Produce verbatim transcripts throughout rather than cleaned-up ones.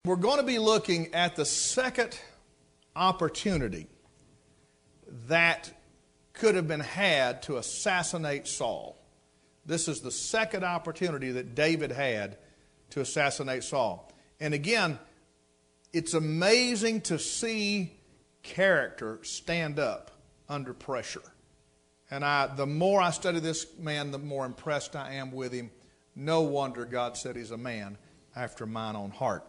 We're going to be looking at the second opportunity that could have been had to assassinate Saul. This is the second opportunity that David had to assassinate Saul. And again, it's amazing to see character stand up under pressure. And I, the more I study this man, the more impressed I am with him. No wonder God said he's a man after mine own heart.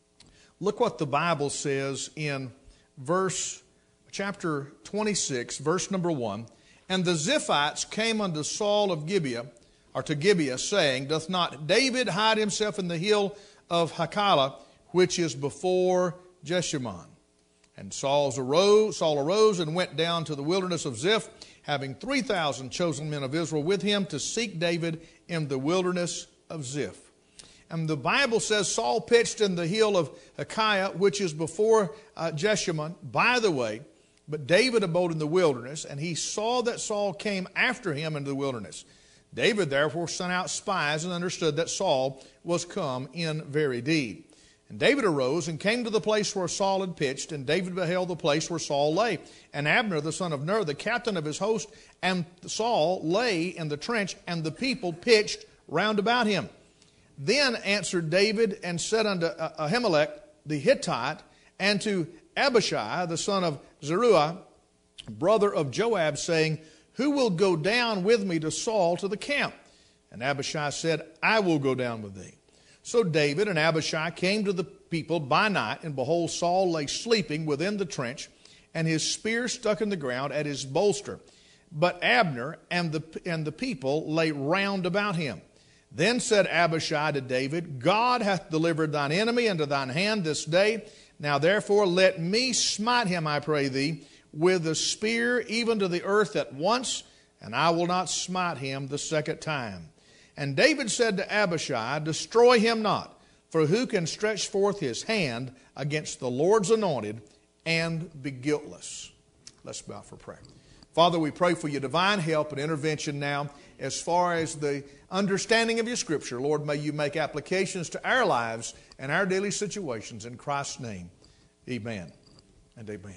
Look what the Bible says in verse, chapter twenty-six, verse number one. And the Ziphites came unto Saul of Gibeah, or to Gibeah, saying, Doth not David hide himself in the hill of Hachilah, which is before Jeshimon? And Saul arose, Saul arose and went down to the wilderness of Ziph, having three thousand chosen men of Israel with him to seek David in the wilderness of Ziph. And the Bible says Saul pitched in the hill of Hachilah, which is before uh, Jeshimon. By the way, but David abode in the wilderness, and he saw that Saul came after him into the wilderness. David therefore sent out spies and understood that Saul was come in very deed. And David arose and came to the place where Saul had pitched, and David beheld the place where Saul lay. And Abner, the son of Ner, the captain of his host, and Saul lay in the trench, and the people pitched round about him. Then answered David and said unto Ahimelech the Hittite, and to Abishai the son of Zeruiah, brother of Joab, saying, Who will go down with me to Saul to the camp? And Abishai said, I will go down with thee. So David and Abishai came to the people by night, and behold, Saul lay sleeping within the trench, and his spear stuck in the ground at his bolster. But Abner and the, and the people lay round about him. Then said Abishai to David, God hath delivered thine enemy into thine hand this day. Now therefore let me smite him, I pray thee, with the spear even to the earth at once, and I will not smite him the second time. And David said to Abishai, Destroy him not, for who can stretch forth his hand against the Lord's anointed and be guiltless? Let's bow for prayer. Father, we pray for your divine help and intervention now as far as the understanding of your Scripture. Lord, may you make applications to our lives and our daily situations. In Christ's name, amen and amen.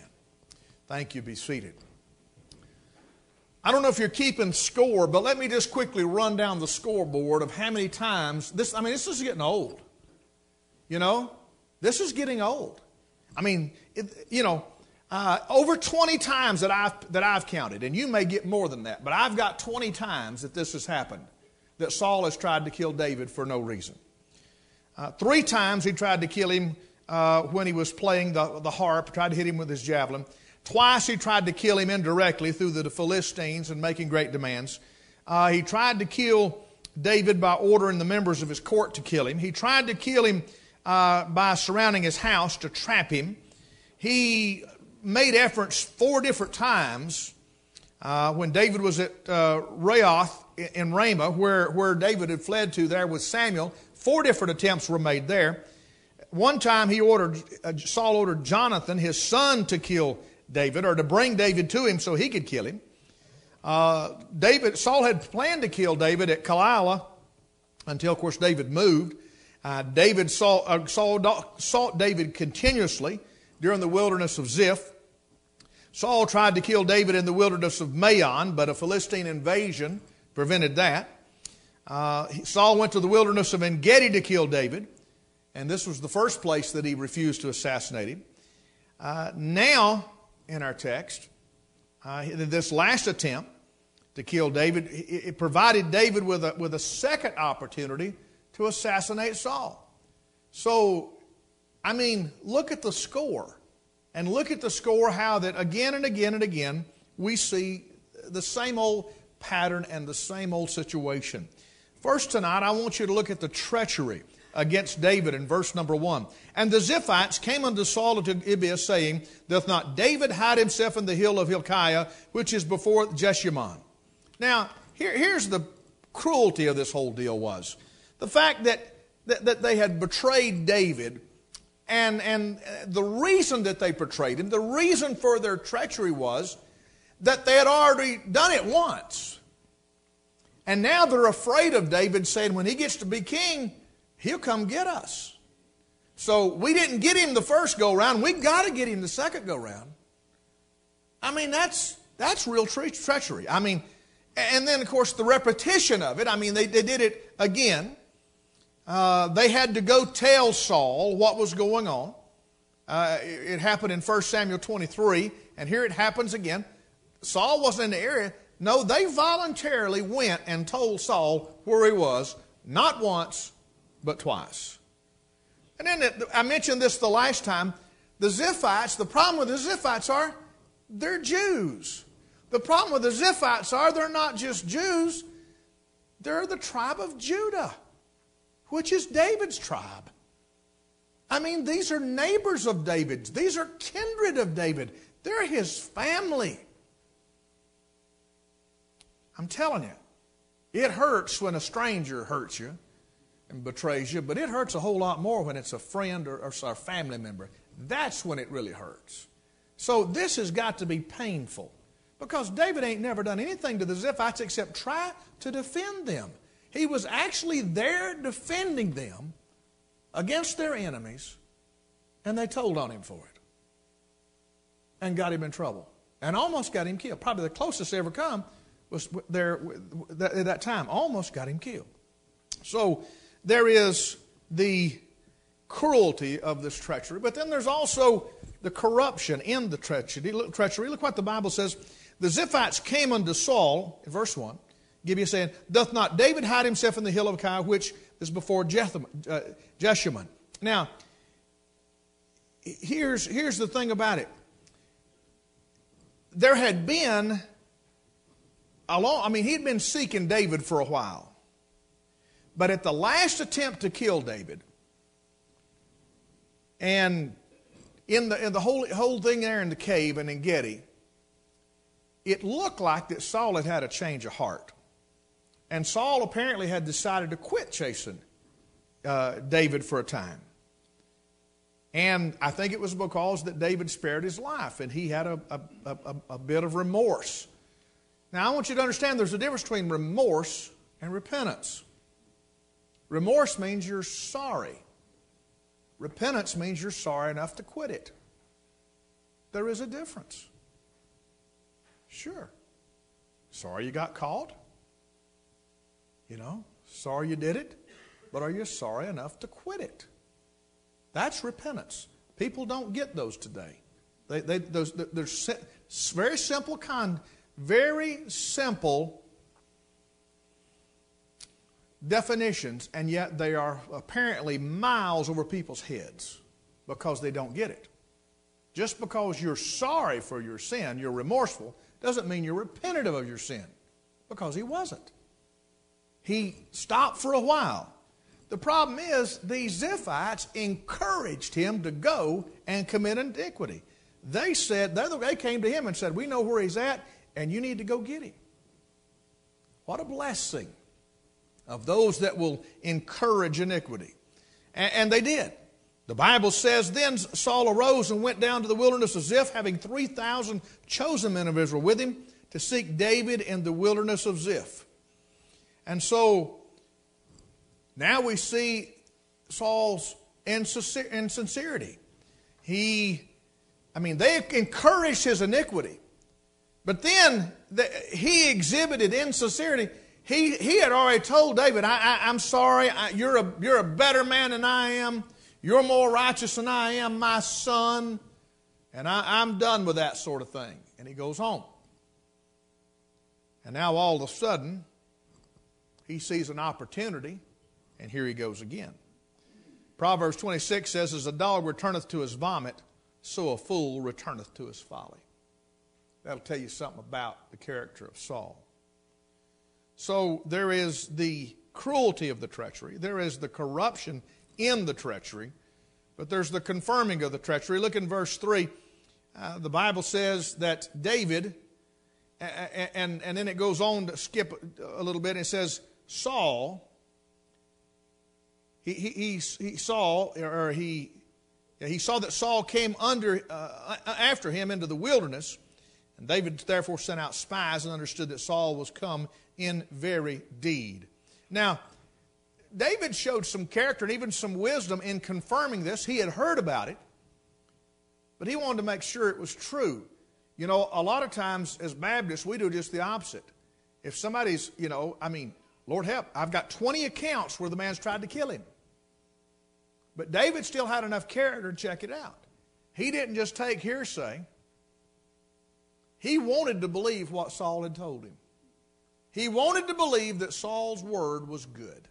Thank you. Be seated. I don't know if you're keeping score, but let me just quickly run down the scoreboard of how many times this, I mean, this is getting old. You know, this is getting old. I mean, it, you know, Uh, over twenty times that I've, that I've counted, and you may get more than that, but I've got twenty times that this has happened, that Saul has tried to kill David for no reason. Uh, three times he tried to kill him uh, when he was playing the, the harp, tried to hit him with his javelin. Twice he tried to kill him indirectly through the Philistines and making great demands. Uh, he tried to kill David by ordering the members of his court to kill him. He tried to kill him uh, by surrounding his house to trap him. He made efforts four different times uh, when David was at uh, Raoth in Ramah, where, where David had fled to there with Samuel. Four different attempts were made there. One time he ordered, uh, Saul ordered Jonathan, his son, to kill David, or to bring David to him so he could kill him. Uh, David, Saul had planned to kill David at Keilah until, of course, David moved. Uh, David saw, uh, Saul sought David continuously during the wilderness of Ziph. Saul tried to kill David in the wilderness of Maon, but a Philistine invasion prevented that. Uh, Saul went to the wilderness of En-Gedi to kill David, and this was the first place that he refused to assassinate him. Uh, now, in our text, uh, this last attempt to kill David, it, it provided David with a, with a second opportunity to assassinate Saul. So, I mean, look at the score. And look at the score, how that again and again and again we see the same old pattern and the same old situation. First tonight, I want you to look at the treachery against David in verse number one. And the Ziphites came unto Saul to Gibeah, saying, Doth not David hide himself in the hill of Hilkiah, which is before Jeshimon? Now, here, here's the cruelty of this whole deal was. The fact that, that, that they had betrayed David. And, and the reason that they betrayed him, the reason for their treachery was that they had already done it once. And now they're afraid of David, saying when he gets to be king, he'll come get us. So we didn't get him the first go-round. We got to get him the second go-round. I mean, that's that's real tre- treachery. I mean, and then, of course, the repetition of it. I mean, they, they did it again. Uh, they had to go tell Saul what was going on. Uh, it, it happened in First Samuel twenty-three, and here it happens again. Saul wasn't in the area. No, they voluntarily went and told Saul where he was, not once, but twice. And then it, I mentioned this the last time. The Ziphites, the problem with the Ziphites are they're Jews. The problem with the Ziphites are they're not just Jews. They're the tribe of Judah, which is David's tribe. I mean, these are neighbors of David's. These are kindred of David. They're his family. I'm telling you, it hurts when a stranger hurts you and betrays you, but it hurts a whole lot more when it's a friend or, or a family member. That's when it really hurts. So this has got to be painful, because David ain't never done anything to the Ziphites except try to defend them. He was actually there defending them against their enemies, and they told on him for it and got him in trouble and almost got him killed. Probably the closest they ever come was there at that time. Almost got him killed. So there is the cruelty of this treachery, but then there's also the corruption in the treachery. Look, treachery. Look what the Bible says. The Ziphites came unto Saul, in verse one, Gibeah, saying, doth not David hide himself in the hill of Keilah, which is before Jetham, uh, Jeshimon? Now, here's, here's the thing about it. There had been a long, I mean, he'd been seeking David for a while. But at the last attempt to kill David, and in the, in the whole, whole thing there in the cave and in Gedi, it looked like that Saul had had a change of heart. And Saul apparently had decided to quit chasing uh, David for a time. And I think it was because that David spared his life, and he had a, a, a, a bit of remorse. Now, I want you to understand there's a difference between remorse and repentance. Remorse means you're sorry. Repentance means you're sorry enough to quit it. There is a difference. Sure. Sorry you got caught. You know, sorry you did it. But are you sorry enough to quit it? That's repentance. People don't get those today. They, they, those, they're very simple, kind, very simple definitions, and yet they are apparently miles over people's heads because they don't get it. Just because you're sorry for your sin, you're remorseful, doesn't mean you're repentant of your sin, because he wasn't. He stopped for a while. The problem is these Ziphites encouraged him to go and commit iniquity. They said, they came to him and said, we know where he's at, and you need to go get him. What a blessing of those that will encourage iniquity. And, and they did. The Bible says, then Saul arose and went down to the wilderness of Ziph, having three thousand chosen men of Israel with him, to seek David in the wilderness of Ziph. And so now we see Saul's insincerity. He, I mean, they encouraged his iniquity. But then the, he exhibited insincerity. He, he had already told David, I, I, I'm sorry, I, you're, a, you're a better man than I am. You're more righteous than I am, my son. And I, I'm done with that sort of thing. And he goes home. And now all of a sudden, he sees an opportunity, and here he goes again. Proverbs twenty-six says, as a dog returneth to his vomit, so a fool returneth to his folly. That'll tell you something about the character of Saul. So there is the cruelty of the treachery. There is the corruption in the treachery. But there's the confirming of the treachery. Look in verse three. Uh, the Bible says that David, and, and, and then it goes on to skip a little bit, and it says, Saul, he, he, he, he saw, or he, he saw that Saul came under uh, after him into the wilderness, and David therefore sent out spies and understood that Saul was come in very deed. Now, David showed some character and even some wisdom in confirming this. He had heard about it, but he wanted to make sure it was true. You know, a lot of times as Baptists, we do just the opposite. If somebody's, you know, I mean, Lord help, I've got twenty accounts where the man's tried to kill him. But David still had enough character to check it out. He didn't just take hearsay. He wanted to believe what Saul had told him. He wanted to believe that Saul's word was good.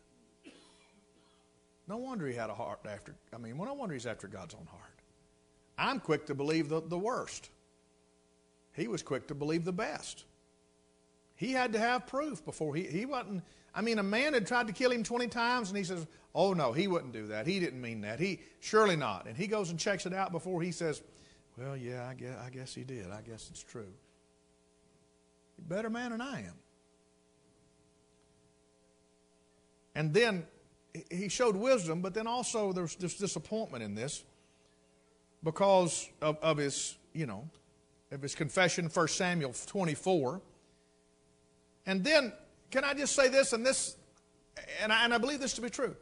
No wonder he had a heart after, I mean, no wonder he's after God's own heart. I'm quick to believe the, the worst. He was quick to believe the best. He had to have proof before he, he wasn't, I mean, a man had tried to kill him twenty times and he says, oh no, he wouldn't do that. He didn't mean that. He, surely not. And he goes and checks it out before he says, well, yeah, I guess, I guess he did. I guess it's true. He's a better man than I am. And then he showed wisdom, but then also there's this disappointment in this because of, of his, you know, of his confession, First Samuel twenty-four. And then, can I just say this, and this, and I, and I believe this to be true.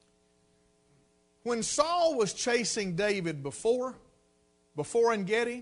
When Saul was chasing David before, before En-Gedi,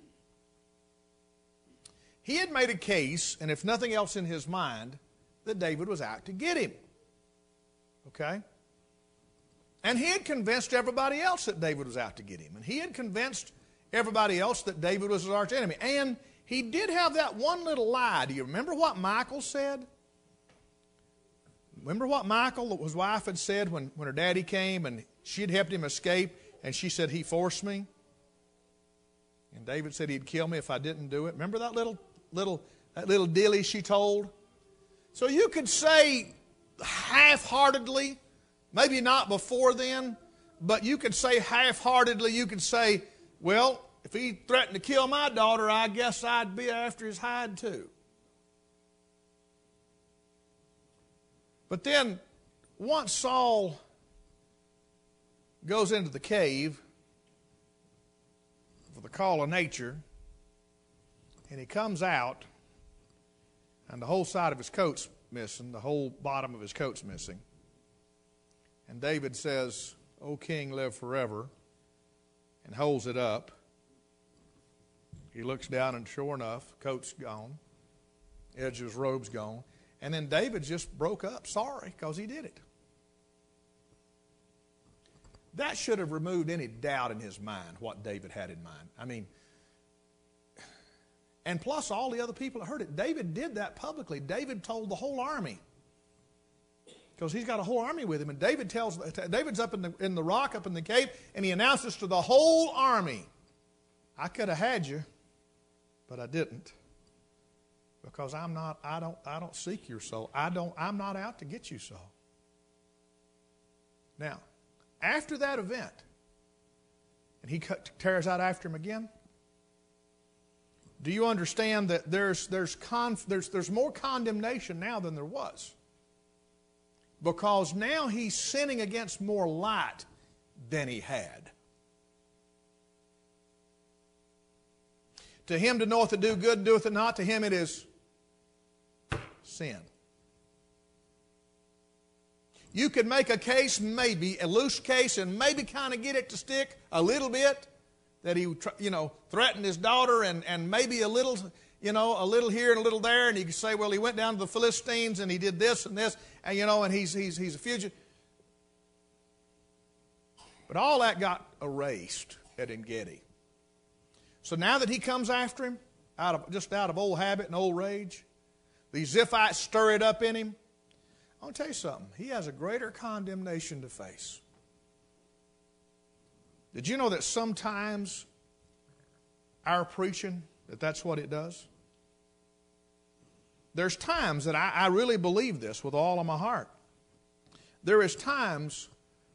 he had made a case, and if nothing else in his mind, that David was out to get him. Okay? And he had convinced everybody else that David was out to get him. And he had convinced everybody else that David was his arch enemy. And he did have that one little lie. Do you remember what Michal said? Remember what Michal, his wife, had said when, when her daddy came and she had helped him escape, and she said, he forced me? And David said he'd kill me if I didn't do it. Remember that little, little, that little dilly she told? So you could say half-heartedly, maybe not before then, but you could say half-heartedly, you could say, well, if he threatened to kill my daughter, I guess I'd be after his hide too. But then, once Saul goes into the cave for the call of nature, and he comes out, and the whole side of his coat's missing, the whole bottom of his coat's missing. And David says, O king, live forever, and holds it up. He looks down, and sure enough, coat's gone, edge of his robe's gone. And then David just broke up, sorry, because he did it. That should have removed any doubt in his mind, what David had in mind. I mean, and plus all the other people that heard it. David did that publicly. David told the whole army. Because he's got a whole army with him. And David tells, David's up in the, in the rock, up in the cave, and he announces to the whole army, I could have had you, but I didn't. Because I'm not, I don't, I don't seek your soul. I don't, I'm not out to get you, Saul. Now, after that event, and he tears out after him again, do you understand that there's, there's, conf, there's, there's more condemnation now than there was? Because now he's sinning against more light than he had. To him to knoweth to do good, doeth it not. To him it is sin. You could make a case, maybe, a loose case, and maybe kind of get it to stick a little bit, that he, you know, threatened his daughter, and, and maybe a little, you know, a little here and a little there, and you could say, well, he went down to the Philistines, and he did this and this, and, you know, and he's, he's, he's a fugitive. But all that got erased at En-Gedi. So now that he comes after him, out of, just out of old habit and old rage, these Ziphites stir it up in him. I want to tell you something. He has a greater condemnation to face. Did you know that sometimes our preaching, that that's what it does? There's times that I, I really believe this with all of my heart. There is times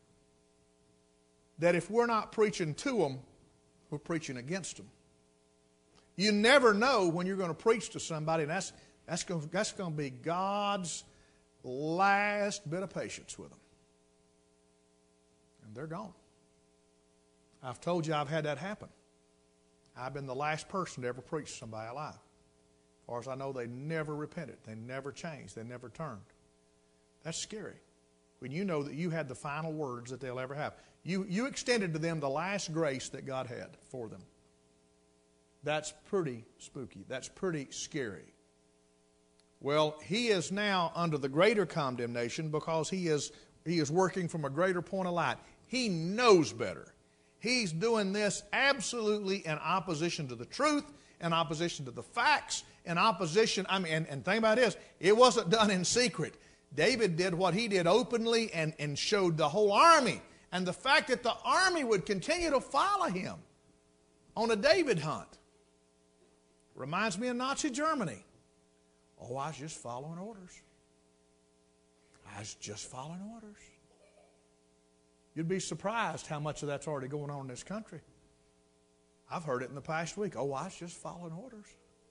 that if we're not preaching to them, we're preaching against them. You never know when you're going to preach to somebody, and that's, that's, going, that's going to be God's last bit of patience with them. And they're gone. I've told you I've had that happen. I've been the last person to ever preach to somebody alive. As far as I know, they never repented. They never changed. They never turned. That's scary. when you know that you had the final words that they'll ever have. You, you extended to them the last grace that God had for them. That's pretty spooky. That's pretty scary. Well, he is now under the greater condemnation because he is, he is working from a greater point of light. He knows better. He's doing this absolutely in opposition to the truth, in opposition to the facts, in opposition, I mean, and, and think about this, it wasn't done in secret. David did what he did openly and, and showed the whole army. And the fact that the army would continue to follow him on a David hunt reminds me of Nazi Germany. Oh, I was just following orders. I was just following orders. You'd be surprised how much of that's already going on in this country. I've heard it in the past week. Oh, I was just following orders.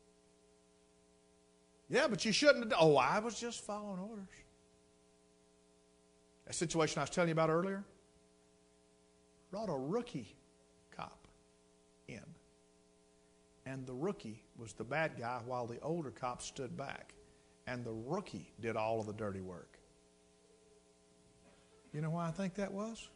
Yeah, but you shouldn't have done. Oh, I was just following orders. That situation I was telling you about earlier brought a rookie cop in. And the rookie was the bad guy while the older cop stood back. And the rookie did all of the dirty work. You know why I think that was?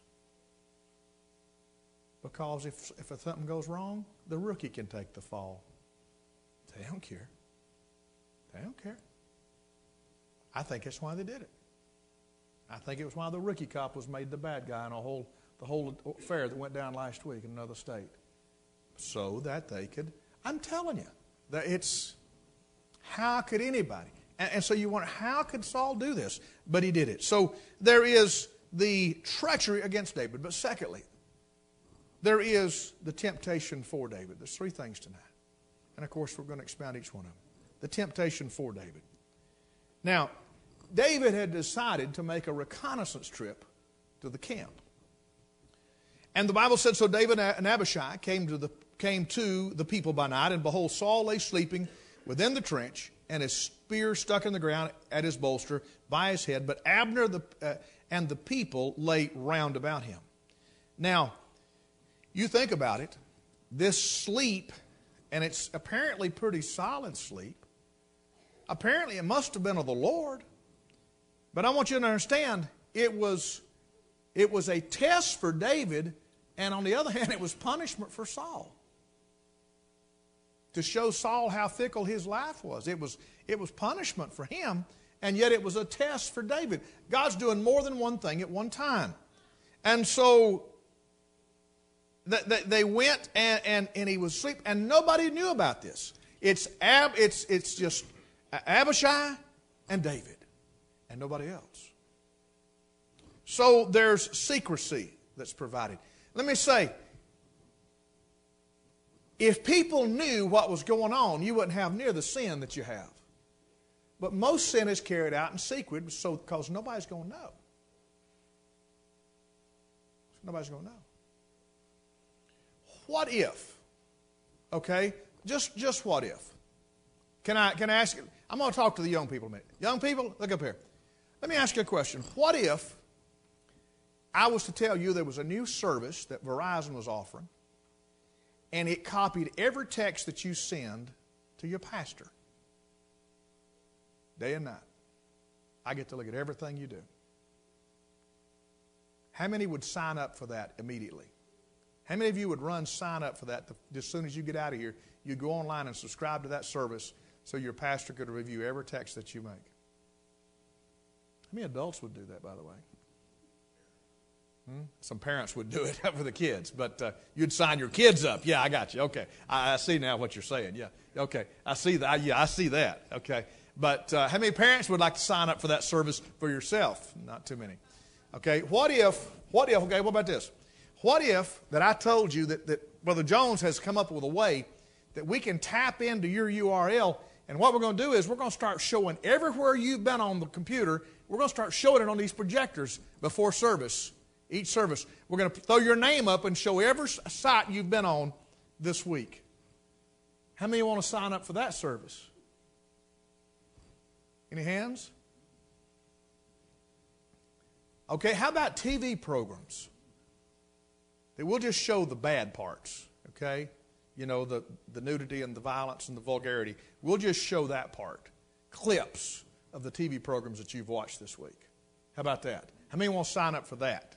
Because if, if something goes wrong, the rookie can take the fall. They don't care. They don't care. I think that's why they did it. I think it was why the rookie cop was made the bad guy in a whole, the whole affair that went down last week in another state. So that they could... I'm telling you, that it's, how could anybody? And, and so you wonder, how could Saul do this? But he did it. So there is the treachery against David. But secondly, there is the temptation for David. There's three things tonight. And of course, we're going to expound each one of them. The temptation for David. Now, David had decided to make a reconnaissance trip to the camp. And the Bible said, so David and Abishai came to the came to the people by night, and behold, Saul lay sleeping within the trench, and his spear stuck in the ground at his bolster by his head. But Abner the, uh, and the people lay round about him. Now, you think about it, this sleep, and it's apparently pretty solid sleep. Apparently it must have been of the Lord. But I want you to understand, it was, it was a test for David, and on the other hand, it was punishment for Saul. To show Saul how fickle his life was. It was, it was punishment for him, and yet it was a test for David. God's doing more than one thing at one time. And so th- th- they went, and, and, and he was asleep, and nobody knew about this. It's, Ab, it's, it's just Abishai and David, and nobody else. So there's secrecy that's provided. Let me say, if people knew what was going on, you wouldn't have near the sin that you have. But most sin is carried out in secret, so because nobody's going to know. Nobody's going to know. What if? Okay, just just what if? Can I can I ask you? I'm going to talk to the young people a minute. Young people, look up here. Let me ask you a question. What if I was to tell you there was a new service that Verizon was offering, and it copied every text that you send to your pastor, day and night? I get to look at everything you do. How many would sign up for that immediately? How many of you would run sign up for that as soon as you get out of here? You'd go online and subscribe to that service so your pastor could review every text that you make. How many adults would do that, by the way? Hmm? Some parents would do it for the kids, but uh, you'd sign your kids up. Yeah, I got you. Okay, I, I see now what you're saying. Yeah, okay, I see that. Yeah, I see that. Okay, but uh, how many parents would like to sign up for that service for yourself? Not too many. Okay, what if? What if? Okay, what about this? What if that I told you that that Brother Jones has come up with a way that we can tap into your U R L, and what we're going to do is we're going to start showing everywhere you've been on the computer. We're going to start showing it on these projectors before service. Each service, we're going to throw your name up and show every site you've been on this week. How many want to sign up for that service? Any hands? Okay, how about T V programs? That we'll just show the bad parts, okay? You know, the, the nudity and the violence and the vulgarity. We'll just show that part. Clips of the T V programs that you've watched this week. How about that? How many want to sign up for that?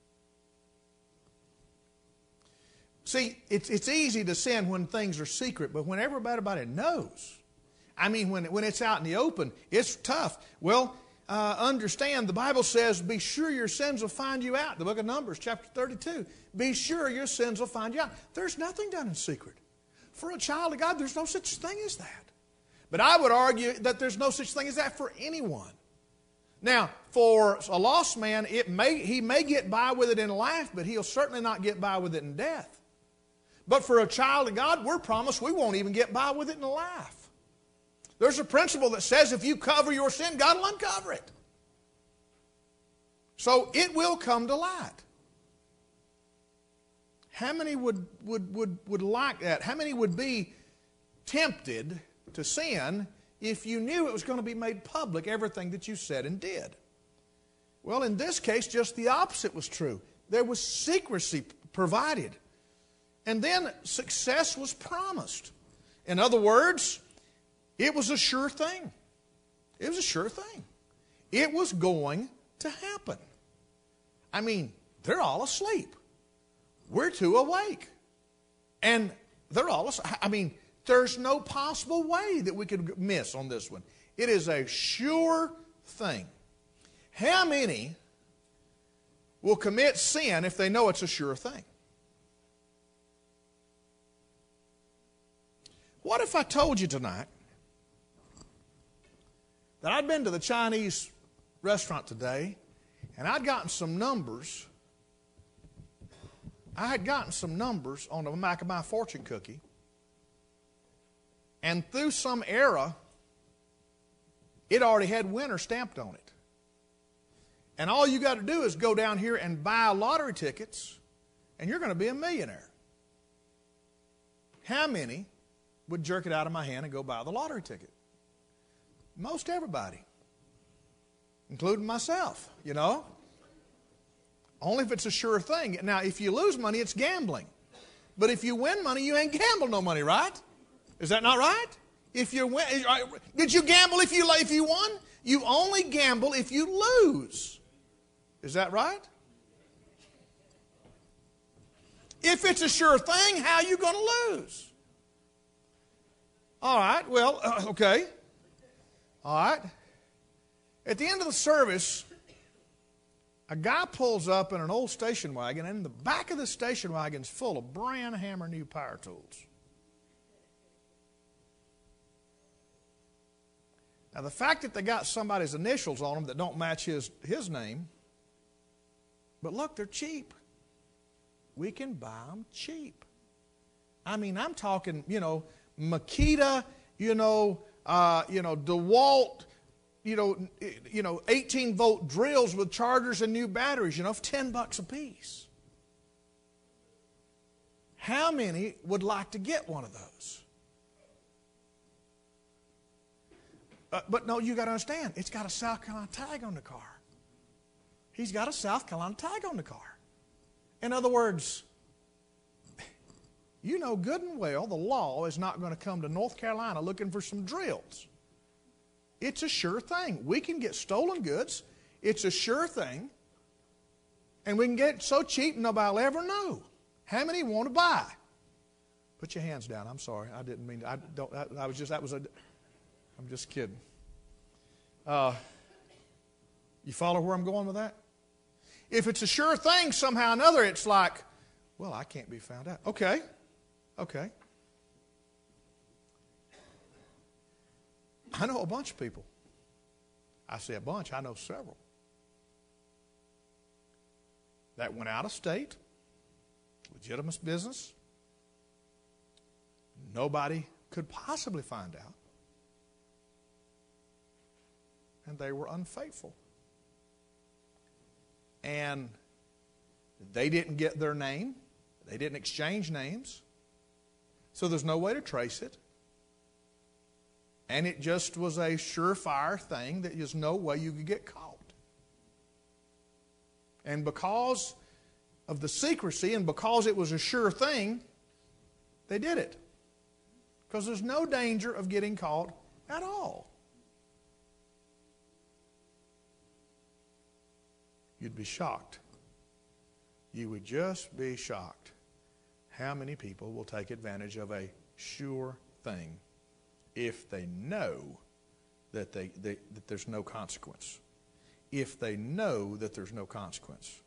See, it's, it's easy to sin when things are secret, but when everybody knows, I mean, when, when it's out in the open, it's tough. Well, uh, understand, the Bible says, be sure your sins will find you out. The book of Numbers, chapter thirty-two. Be sure your sins will find you out. There's nothing done in secret. For a child of God, there's no such thing as that. But I would argue that there's no such thing as that for anyone. Now, for a lost man, it may, he may get by with it in life, but he'll certainly not get by with it in death. But for a child of God, we're promised we won't even get by with it in life. There's a principle that says if you cover your sin, God will uncover it. So it will come to light. How many would, would, would, would like that? How many would be tempted to sin if you knew it was going to be made public, everything that you said and did? Well, in this case, just the opposite was true. There was secrecy provided. And then success was promised. In other words, it was a sure thing. It was a sure thing. It was going to happen. I mean, they're all asleep. We're two awake. And they're all asleep. I mean, there's no possible way that we could miss on this one. It is a sure thing. How many will commit sin if they know it's a sure thing? What if I told you tonight that I'd been to the Chinese restaurant today and I'd gotten some numbers. I had gotten some numbers on the Maccabi fortune cookie, and through some error, it already had winner stamped on it. And all you got to do is go down here and buy lottery tickets, and you're going to be a millionaire. How many would jerk it out of my hand and go buy the lottery ticket? Most everybody, including myself, you know. Only if it's a sure thing. Now, if you lose money, it's gambling. But if you win money, you ain't gambled no money, right? Is that not right? If you win, did you gamble if you if you won? You only gamble if you lose. Is that right? If it's a sure thing, how are you going to lose? All right, well, uh, okay. All right. At the end of the service, a guy pulls up in an old station wagon, and in the back of the station wagon is full of brand hammer new power tools. Now, the fact that they got somebody's initials on them that don't match his, his name, but look, they're cheap. We can buy them cheap. I mean, I'm talking, you know, Makita, you know, uh, you know, DeWalt, you know, you know, eighteen volt drills with chargers and new batteries, you know, for ten bucks a piece. How many would like to get one of those? Uh, but no, you got to understand, it's got a South Carolina tag on the car. He's got a South Carolina tag on the car. In other words, you know good and well the law is not going to come to North Carolina looking for some drills. It's a sure thing. We can get stolen goods. It's a sure thing. And we can get it so cheap nobody will ever know. How many want to buy? Put your hands down. I'm sorry. I didn't mean to. I don't. I, I was just. That was a. I'm just kidding. Uh, you follow where I'm going with that? If it's a sure thing, somehow or another, it's like, well, I can't be found out. Okay. Okay. I know a bunch of people. I say a bunch, I know several. That went out of state, legitimate business. Nobody could possibly find out. And they were unfaithful. And they didn't get their name. They didn't exchange names. So there's no way to trace it. And it just was a surefire thing that there's no way you could get caught. And because of the secrecy and because it was a sure thing, they did it. Because there's no danger of getting caught at all. you'd be shocked. You would just be shocked how many people will take advantage of a sure thing if they know that, they, they, that there's no consequence. If they know that there's no consequence.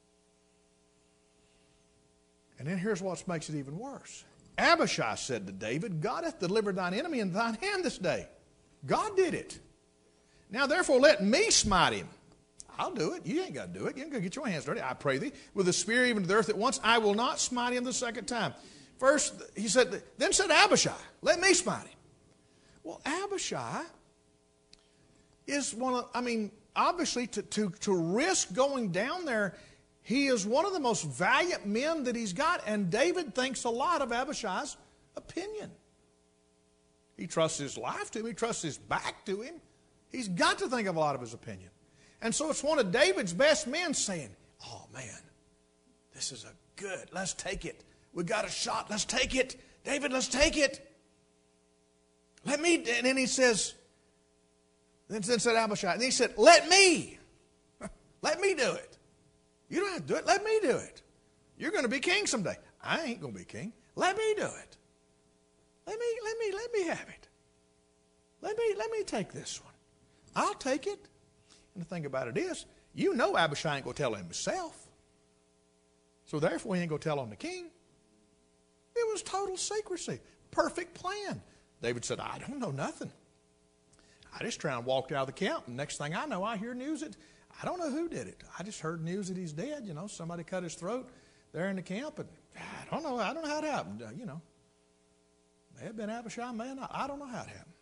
And then here's what makes it even worse. Abishai said to David, God hath delivered thine enemy in thine hand this day. God did it. Now therefore let me smite him. I'll do it. You ain't got to do it. You ain't got to get your hands dirty. I pray thee, with a spear even to the earth at once, I will not smite him the second time. First, he said, then said Abishai, let me smite him. Well, Abishai is one of, I mean, obviously to, to, to risk going down there, he is one of the most valiant men that he's got, and David thinks a lot of Abishai's opinion. He trusts his life to him. He trusts his back to him. He's got to think of a lot of his opinion. And so it's one of David's best men saying, oh, man, this is a good, let's take it. We got a shot, let's take it. David, let's take it. Let me, and then he says, then said Abishai, and he said, let me. Let me do it. You don't have to do it. Let me do it. You're going to be king someday. I ain't going to be king. Let me do it. Let me, let me, let me have it. Let me, let me take this one. I'll take it. And the thing about it is, you know Abishai ain't going to tell him himself. So therefore, he ain't going to tell on the king. It was total secrecy. Perfect plan. David said, I don't know nothing. I just trying to walk out of the camp, and next thing I know, I hear news that I don't know who did it. I just heard news that he's dead. You know, somebody cut his throat there in the camp, and I don't know. I don't know how it happened. Uh, you know, may have been Abishai, man. I, I don't know how it happened.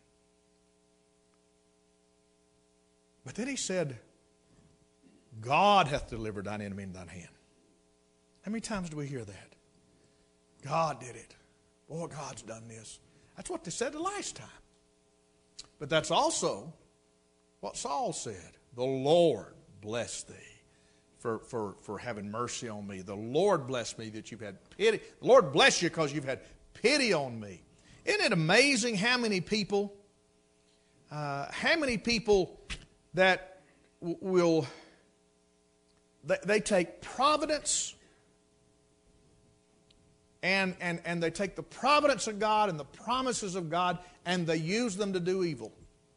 But then he said, God hath delivered thine enemy in thine hand. How many times do we hear that? God did it. Boy, God's done this. That's what they said the last time. But that's also what Saul said. The Lord bless thee for, for, for having mercy on me. The Lord bless me that you've had pity. The Lord bless you because you've had pity on me. Isn't it amazing how many people, uh, how many people that w- will, they, they take providence and, and, and they take the providence of God and the promises of God and they use them to do evil.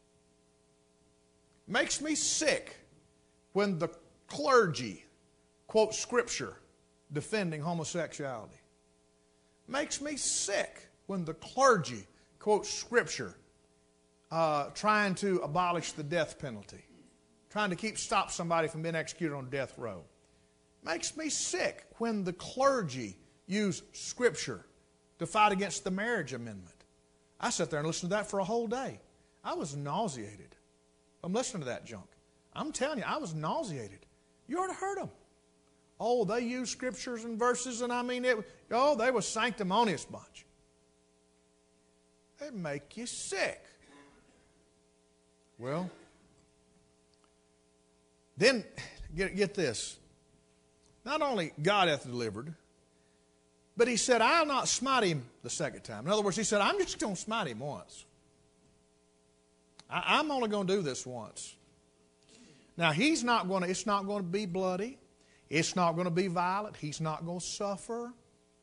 Makes me sick when the clergy quote Scripture defending homosexuality. Makes me sick when the clergy quote Scripture uh, trying to abolish the death penalty, trying to keep stop somebody from being executed on death row. Makes me sick when the clergy use Scripture to fight against the marriage amendment. I sat there and listened to that for a whole day. I was nauseated. I'm listening to that junk. I'm telling you, I was nauseated. You ought to heard them. Oh, they use scriptures and verses, and I mean, it. Oh, they were sanctimonious bunch. They make you sick. Well, then get get this. Not only God hath delivered, but he said, I'll not smite him the second time. In other words, he said, I'm just going to smite him once. I, I'm only going to do this once. Now, he's not going to, it's not going to be bloody. It's not going to be violent. He's not going to suffer.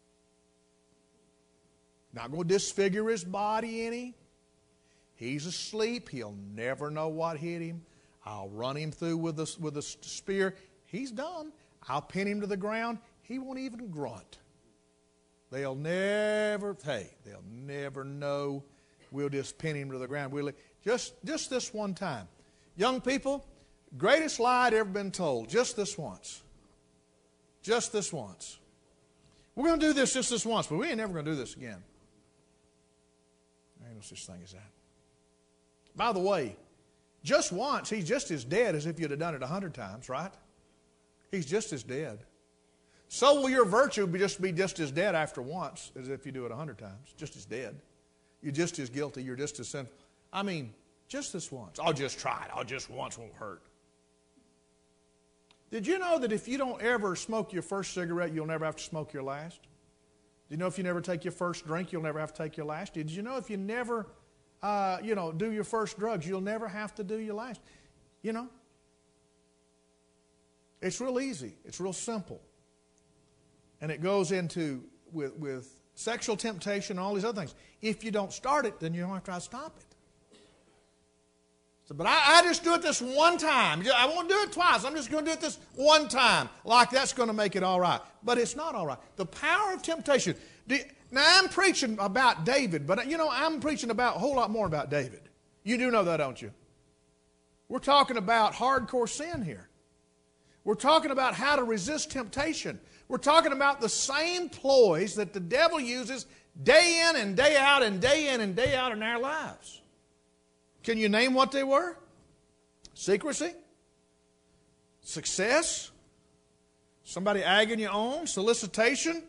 Not going to disfigure his body any. He's asleep. He'll never know what hit him. I'll run him through with a, with a spear. He's done. I'll pin him to the ground. He won't even grunt. They'll never, hey, they'll never know. We'll just pin him to the ground. We'll, just, just this one time. Young people, greatest lie I'd ever been told, just this once. Just this once. We're going to do this just this once, but we ain't never going to do this again. There ain't no such thing as that. By the way, just once, he's just as dead as if you'd have done it a hundred times, right? He's just as dead. So will your virtue be just be just as dead after once as if you do it a hundred times. Just as dead. You're just as guilty. You're just as sinful. I mean, just this once. I'll just try it. I'll just once won't hurt. Did you know that if you don't ever smoke your first cigarette, you'll never have to smoke your last? Did you know if you never take your first drink, you'll never have to take your last? Did you know if you never, uh, you know, do your first drugs, you'll never have to do your last? You know? It's real easy. It's real simple. And it goes into with, with sexual temptation and all these other things. If you don't start it, then you don't have to try to stop it. So, but I, I just do it this one time. I won't do it twice. I'm just going to do it this one time. Like that's going to make it all right. But it's not all right. The power of temptation. Do, now, I'm preaching about David, but you know, I'm preaching about a whole lot more about David. You do know that, don't you? We're talking about hardcore sin here. We're talking about how to resist temptation. We're talking about the same ploys that the devil uses day in and day out and day in and day out in our lives. Can you name what they were? Secrecy? Success? Somebody egging you on? Solicitation?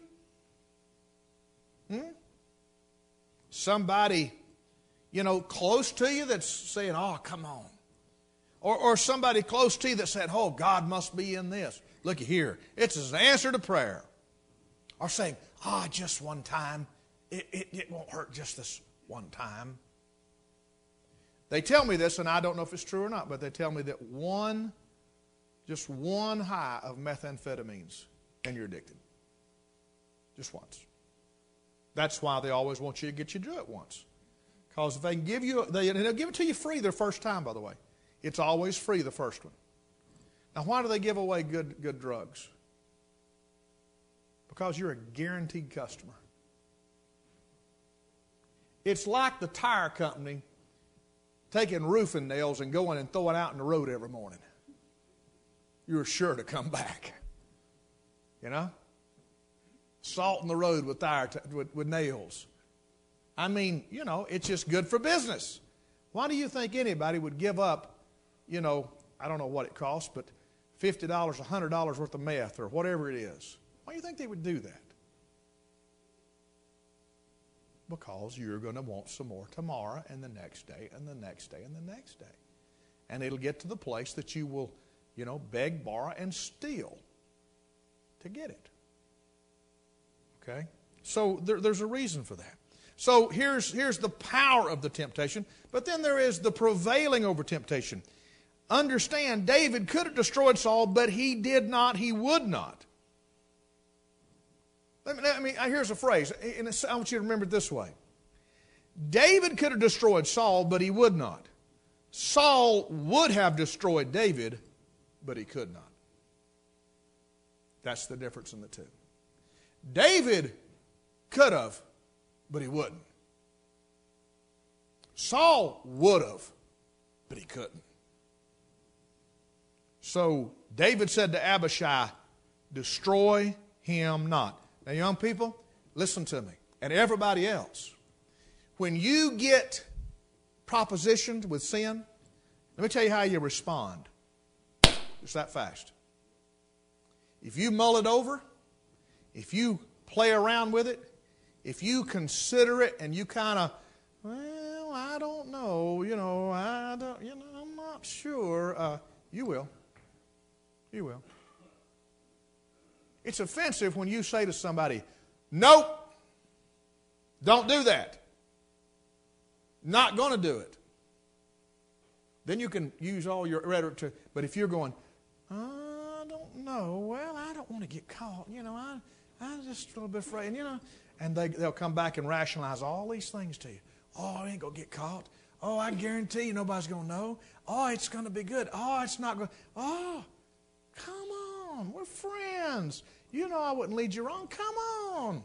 Hmm? Somebody, you know, close to you that's saying, oh, come on. Or, or somebody close to you that said, oh, God must be in this. Looky here. It's an answer to prayer. Or saying, ah, oh, just one time. It, it, it won't hurt just this one time. They tell me this, and I don't know if it's true or not, but they tell me that one, just one high of methamphetamines, and you're addicted. Just once. That's why they always want you to get you to do it once. Because if they can give you, they, they'll give it to you free their first time, by the way. It's always free the first one. Now, why do they give away good, good drugs? Because you're a guaranteed customer. It's like the tire company taking roofing nails and going and throwing out in the road every morning. You're sure to come back. You know? Salting the road with tire t- with, with nails. I mean, you know, it's just good for business. Why do you think anybody would give up, you know, I don't know what it costs, but fifty dollars, one hundred dollars worth of meth or whatever it is? Why do you think they would do that? Because you're going to want some more tomorrow and the next day and the next day and the next day. And it'll get to the place that you will, you know, beg, borrow, and steal to get it. Okay? So there, there's a reason for that. So here's, here's the power of the temptation, but then there is the prevailing over temptation. Understand, David could have destroyed Saul, but he did not, he would not. Let me, let me, here's a phrase, and I want you to remember it this way. David could have destroyed Saul, but he would not. Saul would have destroyed David, but he could not. That's the difference in the two. David could have, but he wouldn't. Saul would have, but he couldn't. So David said to Abishai, destroy him not. Now, young people, listen to me, and everybody else. When you get propositioned with sin, let me tell you how you respond. It's that fast. If you mull it over, if you play around with it, if you consider it and you kind of, well, I don't know, you know, I don't, you know, I'm not sure, uh, you will. You will. It's offensive when you say to somebody, nope, don't do that. Not going to do it. Then you can use all your rhetoric to, but if you're going, I don't know, well, I don't want to get caught, you know, I, I'm just a little bit afraid, you know, and they, they'll come back and rationalize all these things to you. Oh, I ain't going to get caught. Oh, I guarantee you nobody's going to know. Oh, it's going to be good. Oh, it's not going to, oh, come on, we're friends. You know I wouldn't lead you wrong. Come on.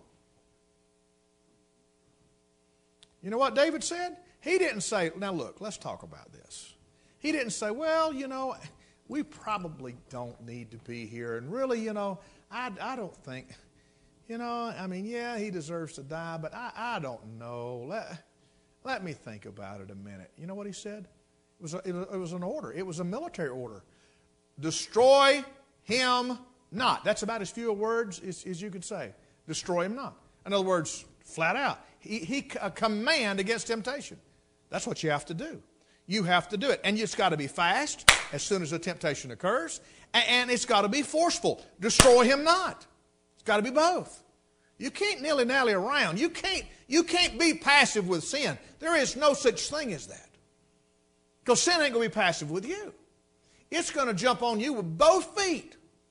You know what David said? He didn't say, now look, let's talk about this. He didn't say, well, you know, we probably don't need to be here. And really, you know, I, I don't think, you know, I mean, yeah, he deserves to die, but I, I don't know. Let, let me think about it a minute. You know what he said? It was, a, it was an order. It was a military order. Destroy him not. That's about as few words as, as you could say. Destroy him not. In other words, flat out. He, he a command against temptation. That's what you have to do. You have to do it. And it's got to be fast as soon as the temptation occurs. And, and it's got to be forceful. Destroy him not. It's got to be both. You can't nilly-nally around. You can't, you can't be passive with sin. There is no such thing as that. Because sin ain't going to be passive with you. It's going to jump on you with both feet.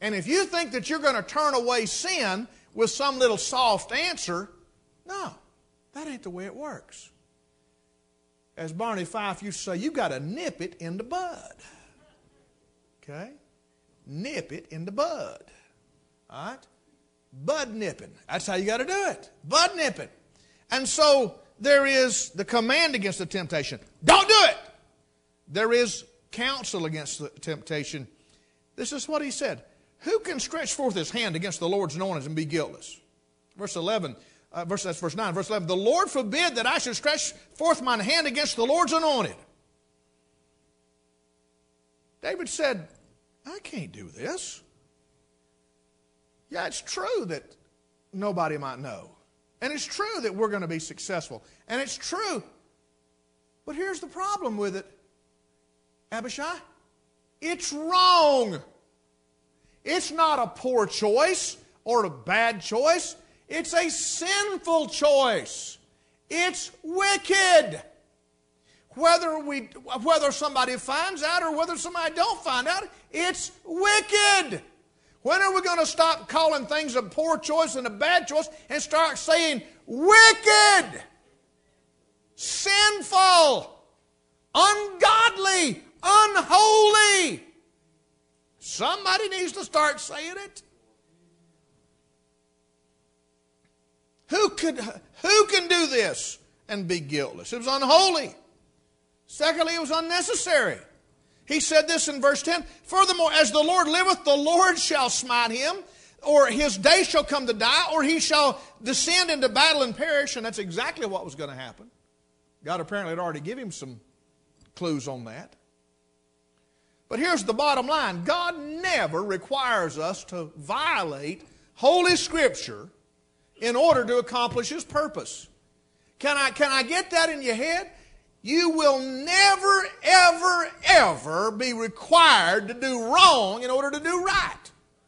And if you think that you're going to turn away sin with some little soft answer, no, that ain't the way it works. As Barney Fife used to say, you've got to nip it in the bud. Okay? Nip it in the bud. All right? Bud nipping. That's how you got to do it. Bud nipping. And so there is the command against the temptation. Don't do it. There is counsel against the temptation. This is what he said. Who can stretch forth his hand against the Lord's anointed and be guiltless? Verse eleven. Uh, verse, that's verse nine. Verse eleven. The Lord forbid that I should stretch forth mine hand against the Lord's anointed. David said, I can't do this. Yeah, it's true that nobody might know. And it's true that we're going to be successful. And it's true. But here's the problem with it, Abishai. It's wrong. It's not a poor choice or a bad choice. It's a sinful choice. It's wicked. Whether we, whether somebody finds out or whether somebody don't find out, it's wicked. When are we going to stop calling things a poor choice and a bad choice and start saying wicked, sinful, ungodly, unholy? Somebody needs to start saying it. Who could, who can do this and be guiltless? It was unholy. Secondly, it was unnecessary. He said this in verse ten, furthermore, as the Lord liveth, the Lord shall smite him, or his day shall come to die, or he shall descend into battle and perish. And that's exactly what was going to happen. God apparently had already given him some clues on that. But here's the bottom line. God never requires us to violate Holy Scripture in order to accomplish His purpose. Can I, can I get that in your head? You will never, ever, ever be required to do wrong in order to do right.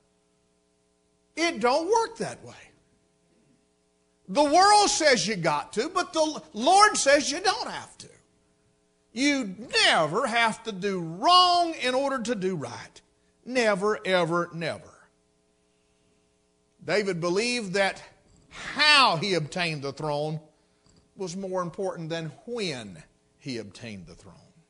It don't work that way. The world says you got to, but the Lord says you don't have to. You never have to do wrong in order to do right. Never, ever, never. David believed that how he obtained the throne was more important than when he obtained the throne.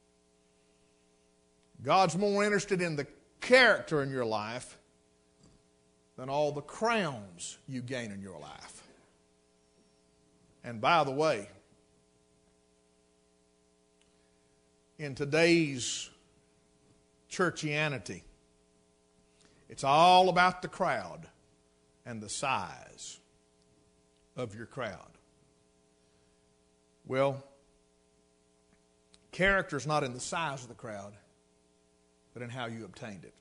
God's more interested in the character in your life than all the crowns you gain in your life. And by the way, in today's churchianity, it's all about the crowd and the size of your crowd. Well, character is not in the size of the crowd, but in how you obtained it.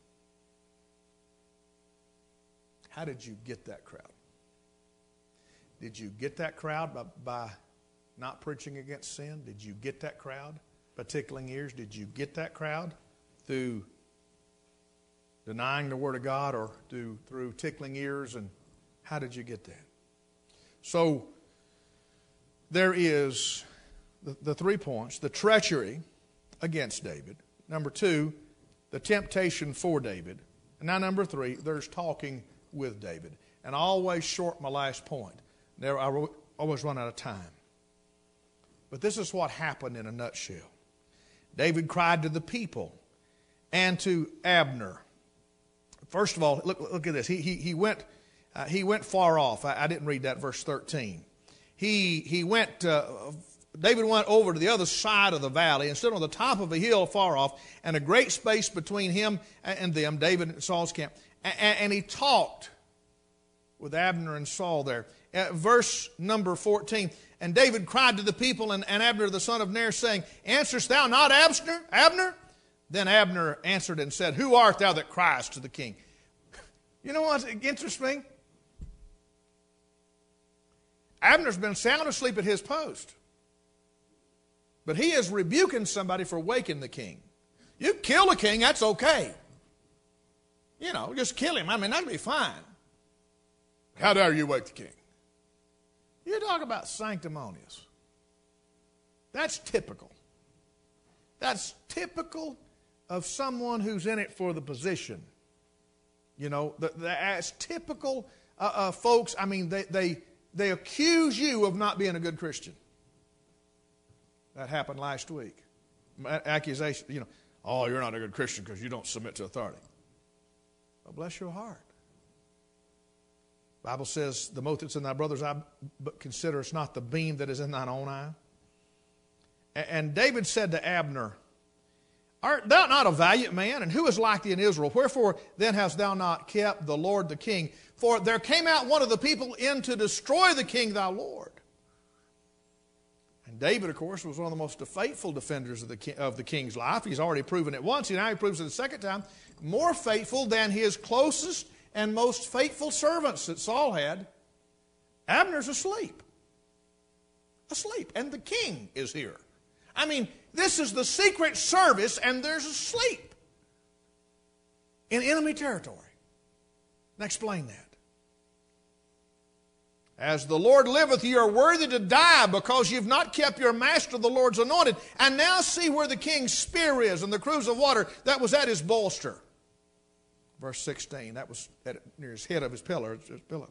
How did you get that crowd? Did you get that crowd by, by not preaching against sin? Did you get that crowd by tickling ears? Did you get that crowd through denying the Word of God or through, through tickling ears? And how did you get that? So there is the, the three points. The treachery against David. Number two, the temptation for David. And now number three, there's talking with David. And I always short my last point. Never, I always run out of time. But this is what happened in a nutshell. David cried to the people and to Abner. First of all, look, look at this. He, he, he, went, uh, he went far off. I, I didn't read that, verse thirteen. He, he went, uh, David went over to the other side of the valley and stood on the top of a hill far off, and a great space between him and them, David and Saul's camp. And, and he talked with Abner and Saul there. Uh, verse number fourteen. And David cried to the people and, and Abner the son of Ner, saying, Answerest thou not, Abner? Abner? Then Abner answered and said, Who art thou that criest to the king? You know what's interesting? Abner's been sound asleep at his post. But he is rebuking somebody for waking the king. You kill the king, that's okay. You know, just kill him. I mean, that'd be fine. How dare you wake the king? You talk about sanctimonious. That's typical. That's typical of someone who's in it for the position You know, the, the, as typical uh, uh, folks, I mean, they, they, they accuse you of not being a good Christian. That happened last week. Accusation, you know, oh, you're not a good Christian because you don't submit to authority. Well, bless your heart. The Bible says, the mote that's in thy brother's eye, but consider it's not the beam that is in thine own eye. And David said to Abner, art thou not a valiant man? And who is like thee in Israel? Wherefore then hast thou not kept the Lord the king? For there came out one of the people in to destroy the king thy Lord. And David, of course, was one of the most faithful defenders of the, king, of the king's life. He's already proven it once, and now he proves it a second time. More faithful than his closest and most faithful servants that Saul had. Abner's asleep. Asleep. And the king is here. I mean, this is the secret service, and there's asleep in enemy territory. Now explain that. As the Lord liveth, ye are worthy to die, because you've not kept your master, the Lord's anointed. And now see where the king's spear is, and the cruse of water that was at his bolster. Verse sixteen, that was at, near his head of his pillar, his pillow.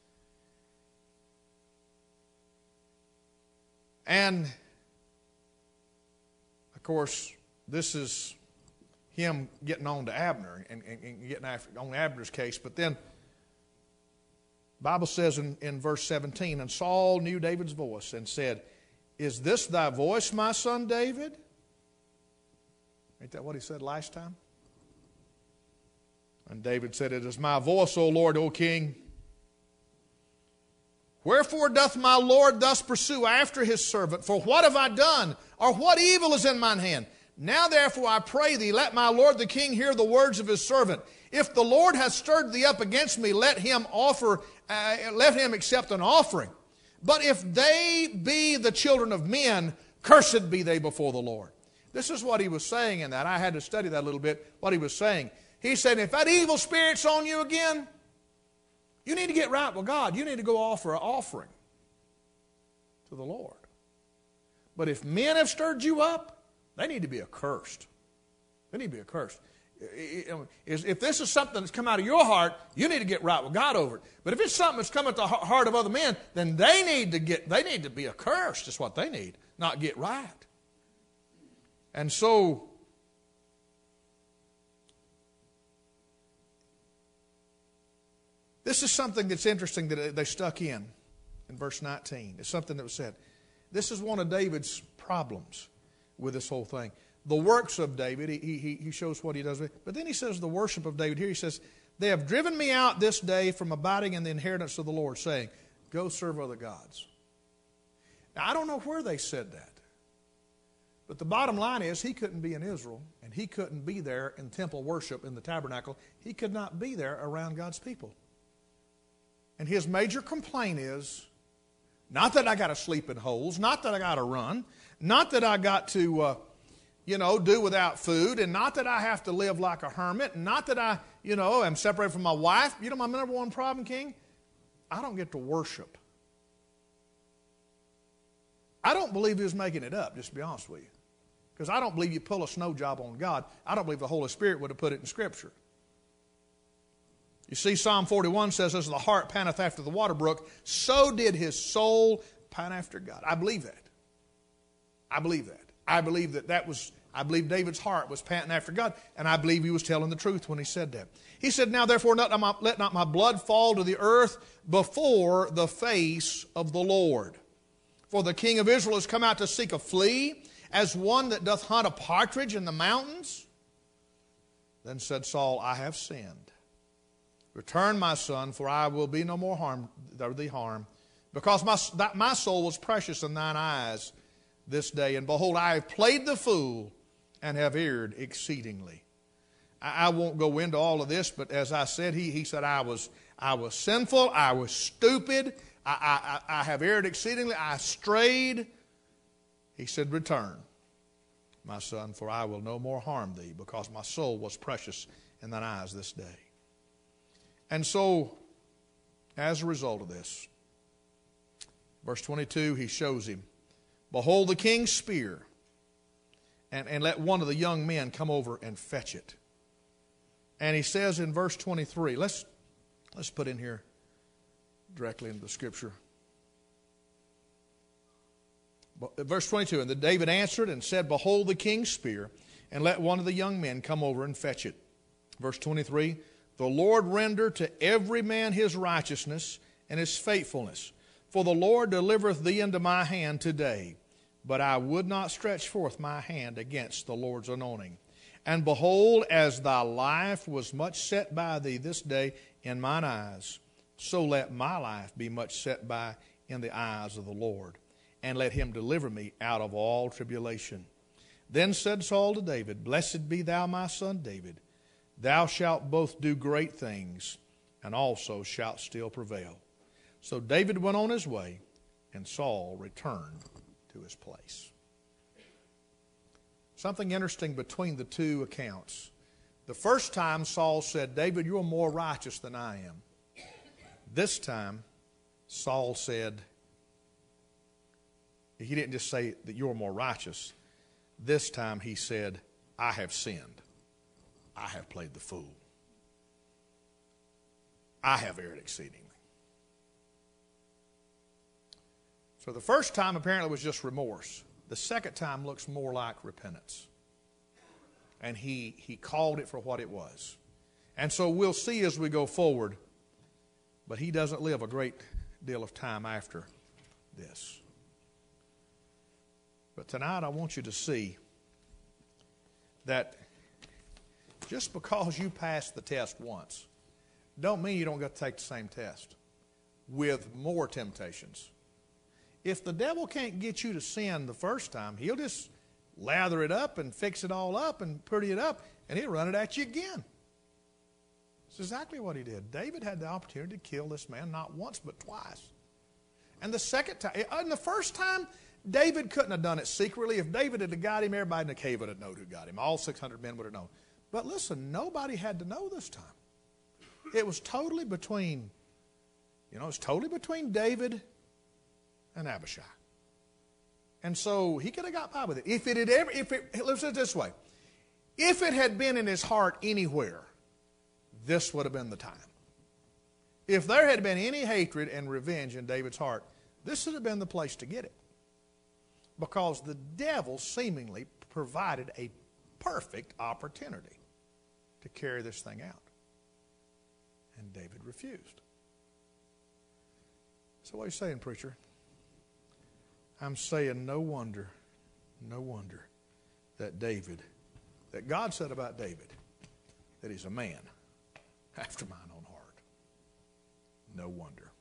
And, of course, this is him getting on to Abner and, and, and getting after, on Abner's case. But then, the Bible says in, in verse seventeen, and Saul knew David's voice and said, is this thy voice, my son David? Ain't that what he said last time? And David said, it is my voice, O Lord, O king. Wherefore doth my Lord thus pursue after his servant? For what have I done? Or what evil is in mine hand? Now therefore I pray thee, let my Lord the king hear the words of his servant. If the Lord hath stirred thee up against me, let him offer, uh, let him accept an offering. But if they be the children of men, cursed be they before the Lord. This is what he was saying in that. I had to study that a little bit, what he was saying. He said, if that evil spirit's on you again, you need to get right with God. You need to go offer an offering to the Lord. But if men have stirred you up, they need to be accursed. They need to be accursed. If this is something that's come out of your heart, you need to get right with God over it. But if it's something that's come at the heart of other men, then they need to get, they need to be accursed. Is what they need, not get right. And so, this is something that's interesting that they stuck in, in verse nineteen. It's something that was said. This is one of David's problems with this whole thing. The works of David, he, he, he shows what he does. But then he says the worship of David. Here he says, they have driven me out this day from abiding in the inheritance of the Lord, saying, go serve other gods. Now, I don't know where they said that. But the bottom line is, he couldn't be in Israel, and he couldn't be there in temple worship in the tabernacle. He could not be there around God's people. And his major complaint is, not that I got to sleep in holes, not that I got to run, not that I got to, uh, you know, do without food, and not that I have to live like a hermit, and not that I, you know, am separated from my wife. You know my number one problem, King? I don't get to worship. I don't believe he was making it up, just to be honest with you. Because I don't believe you pull a snow job on God. I don't believe the Holy Spirit would have put it in Scripture. You see, Psalm forty-one says, as the hart panteth after the water brook, so did his soul pant after God. I believe that. I believe that. I believe that that was, I believe David's heart was panting after God, and I believe he was telling the truth when he said that. He said, now therefore let not my, let not my blood fall to the earth before the face of the Lord. For the king of Israel has come out to seek a flea, as one that doth hunt a partridge in the mountains. Then said Saul, I have sinned. Return, my son, for I will be no more harm, thee harm, because my, that my soul was precious in thine eyes this day. And behold, I have played the fool and have erred exceedingly. I, I won't go into all of this, but as I said, he, he said, I was, I was sinful, I was stupid, I, I, I have erred exceedingly, I strayed. He said, return, my son, for I will no more harm thee, because my soul was precious in thine eyes this day. And so, as a result of this, verse twenty-two, he shows him, behold the king's spear, and, and let one of the young men come over and fetch it. And he says in verse twenty-three, let's, let's put in here directly into the scripture. Verse twenty-two, and the David answered and said, behold the king's spear, and let one of the young men come over and fetch it. Verse twenty-three, the Lord render to every man his righteousness and his faithfulness. For the Lord delivereth thee into my hand today. But I would not stretch forth my hand against the Lord's anointing. And behold, as thy life was much set by thee this day in mine eyes, so let my life be much set by in the eyes of the Lord. And let him deliver me out of all tribulation. Then said Saul to David, blessed be thou, my son David. Thou shalt both do great things, and also shalt still prevail. So David went on his way, and Saul returned to his place. Something interesting between the two accounts. The first time Saul said, David, you're more righteous than I am. This time, Saul said, he didn't just say that you're more righteous. This time he said, I have sinned. I have played the fool. I have erred exceedingly. So the first time apparently was just remorse. The second time looks more like repentance. And he, he called it for what it was. And so we'll see as we go forward, but he doesn't live a great deal of time after this. But tonight I want you to see that just because you passed the test once, don't mean you don't got to take the same test with more temptations. If the devil can't get you to sin the first time, he'll just lather it up and fix it all up and pretty it up, and he'll run it at you again. That's exactly what he did. David had the opportunity to kill this man not once but twice. And the second time, and the first time, David couldn't have done it secretly. If David had got him, everybody in the cave would have known who got him. All six hundred men would have known. But listen, nobody had to know this time. It was totally between, you know, it was totally between David and Abishai. And so he could have got by with it. If it had ever, if it, let's say it this way. If it had been in his heart anywhere, this would have been the time. If there had been any hatred and revenge in David's heart, this would have been the place to get it. Because the devil seemingly provided a perfect opportunity to carry this thing out. And David refused. So what are you saying, preacher? I'm saying no wonder, no wonder that David, that God said about David, that he's a man after mine own heart. No wonder.